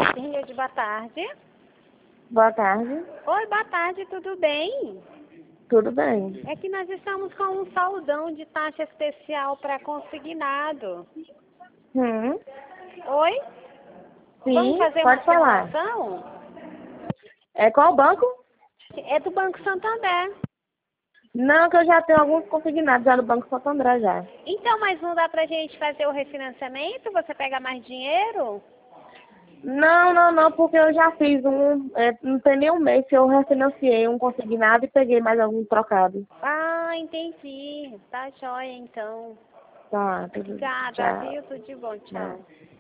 Rede, boa tarde. Boa tarde. Oi, boa tarde, tudo bem? Tudo bem. É que nós estamos com um saldão de taxa especial para consignado. Oi? Vamos Sim, fazer uma pode falar. simulação? É qual banco? É do Banco Santander. Não, que eu já tenho alguns consignados já no Banco Santander já. Então, mas não dá pra gente fazer o refinanciamento? Você pega mais dinheiro? Não, porque eu já fiz não tem nem um mês que eu refinanciei um consignado e peguei mais algum trocado. Ah, entendi. Tá jóia, então. Tá, tudo Obrigada, já. viu? Tudo de bom, Né? tchau.